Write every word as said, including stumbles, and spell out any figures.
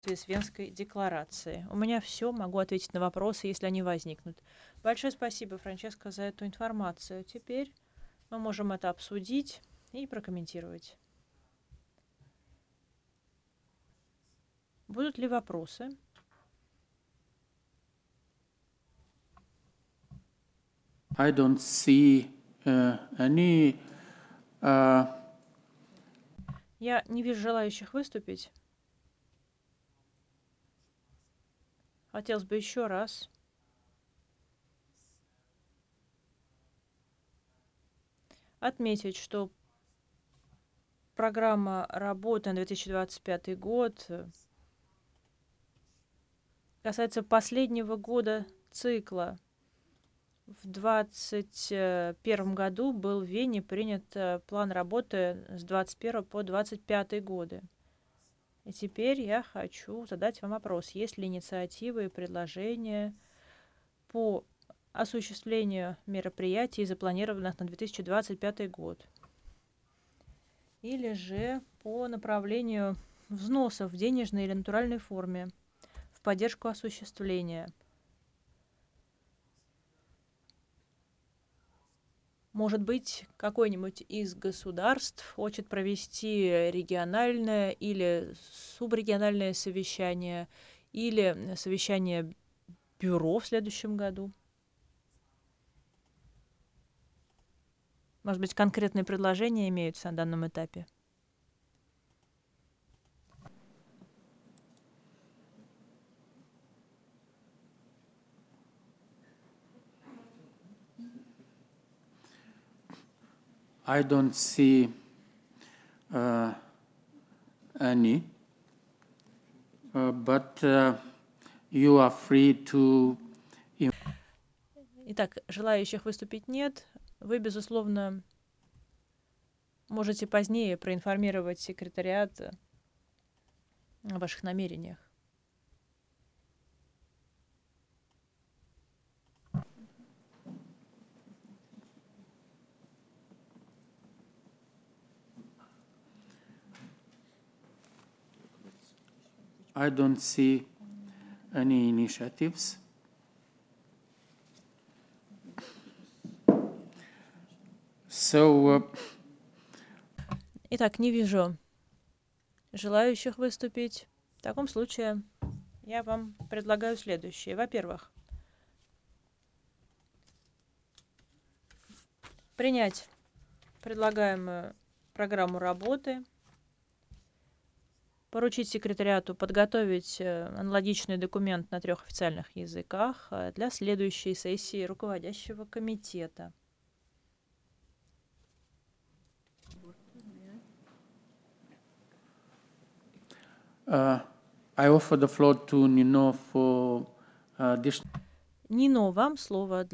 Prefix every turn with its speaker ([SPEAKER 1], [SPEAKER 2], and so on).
[SPEAKER 1] с Венской декларацией. У меня все, могу ответить на вопросы, если они возникнут. Большое спасибо, Франческо, за эту информацию. Теперь мы можем это обсудить и прокомментировать. Будут ли вопросы?
[SPEAKER 2] I don't see uh, any. Uh...
[SPEAKER 1] Я не вижу желающих выступить. Хотелось бы еще раз отметить, что программа работы на две тысячи двадцать пятый год касается последнего года цикла. В двадцать первом году был в Вене принят план работы с двадцать первого по двадцать пятый годы. И теперь я хочу задать вам вопрос. Есть ли инициативы и предложения по осуществлению мероприятий, запланированных на две тысячи двадцать пятый год? Или же по направлению взносов в денежной или натуральной форме в поддержку осуществления? Может быть, какое-нибудь из государств хочет провести региональное или субрегиональное совещание, или совещание бюро в следующем году? Может быть, конкретные предложения имеются на данном этапе?
[SPEAKER 2] I don't see uh, any, uh, but uh, you are free to.
[SPEAKER 1] Итак, желающих выступить нет. Вы, безусловно, можете позднее проинформировать секретариат о ваших намерениях.
[SPEAKER 2] I don't see any initiatives. So. Uh,
[SPEAKER 1] Итак, не вижу желающих выступить. В таком случае я вам предлагаю следующее. Во-первых, принять предлагаемую программу работы, поручить секретариату подготовить аналогичный документ на трех официальных языках для следующей сессии руководящего комитета.
[SPEAKER 2] uh, I offer the floor to Nino for uh, this.
[SPEAKER 1] Нино, вам слово